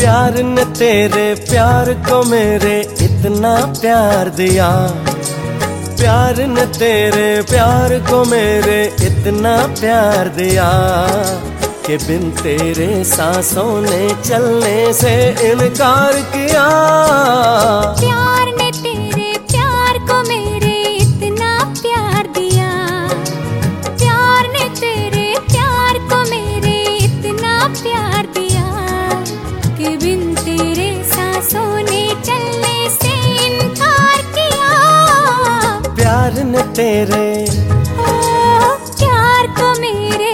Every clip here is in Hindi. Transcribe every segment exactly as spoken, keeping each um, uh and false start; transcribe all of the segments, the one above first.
प्यार ने तेरे प्यार को मेरे इतना प्यार दिया, प्यार ने तेरे प्यार को मेरे इतना प्यार दिया कि बिन तेरे सांसों ने चलने से इनकार किया। प्यार ने तेरे प्यार को मेरे इतना प्यार दिया, प्यार ने तेरे प्यार को मेरे इतना प्यार दिया कि बिन तेरे सांसों ने चलने से इनकार किया। प्यार ने तेरे ओ, प्यार को मेरे।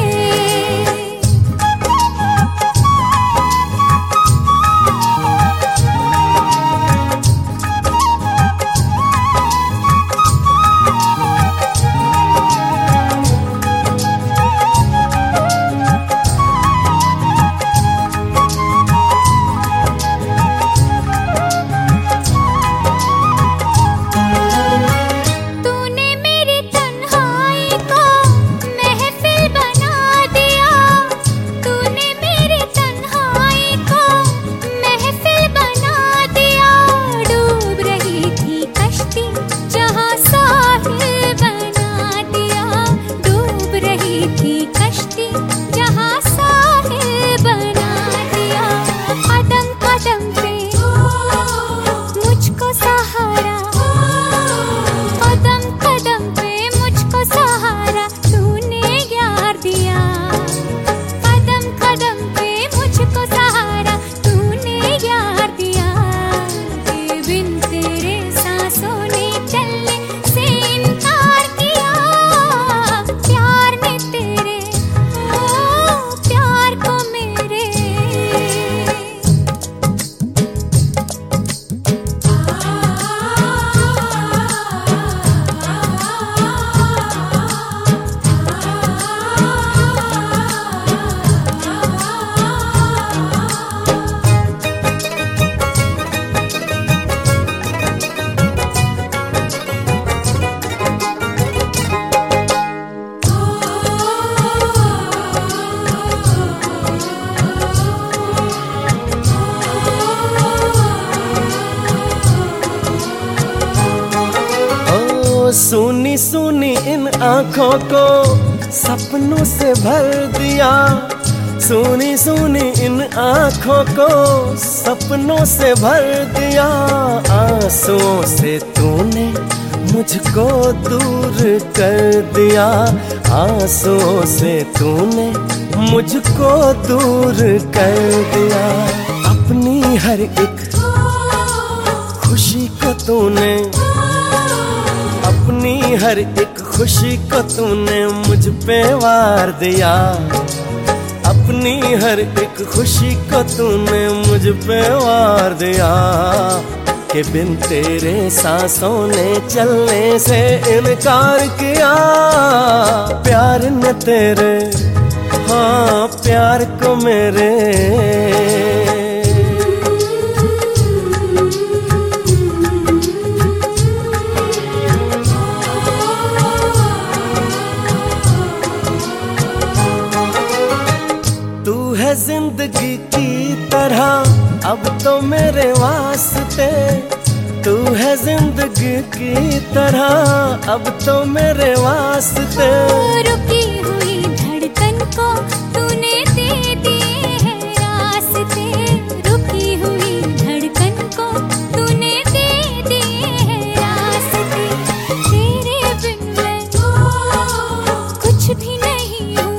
सुनी सुनी इन आँखों को सपनों से भर दिया, सुनी सुनी इन आँखों को सपनों से भर दिया। आंसुओं से तूने मुझको दूर कर दिया, आंसुओं से तूने मुझको दूर कर दिया। अपनी हर एक खुशी को तूने, अपनी हर एक खुशी को तूने मुझ पे वार दिया, अपनी हर एक खुशी को तूने मुझ पे वार दिया कि बिन तेरे सांसों ने चलने से इनकार किया। प्यार न तेरे हाँ प्यार को मेरे। जिंदगी की तरह अब तो मेरे वास्ते, तू है जिंदगी की तरह अब तो मेरे वास्ते। रुकी हुई धड़कन को तूने दे दिए हैं रास्ते, रुकी हुई धड़कन को तूने दे दिए हैं रास्ते। तेरे बिन मैं कुछ भी नहीं हूँ,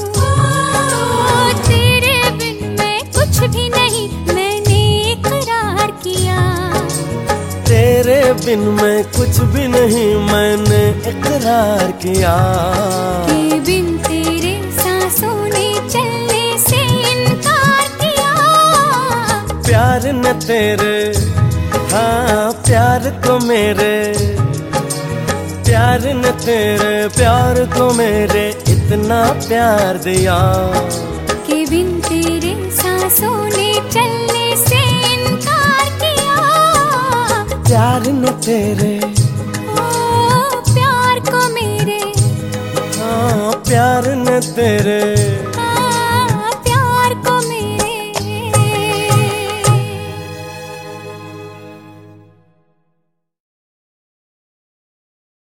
भी नहीं मैंने इकरार किया। तेरे बिन मैं कुछ भी नहीं मैंने इकरार किया कि बिन तेरे सांसों ने चलने से इनकार किया। प्यार न तेरे हाँ प्यार को मेरे, प्यार न तेरे प्यार को मेरे इतना प्यार दिया कि बिन तेरे सांसों ने चलने से इनकार किया। प्यार न तेरे ओ प्यार को मेरे, हाँ प्यार न तेरे।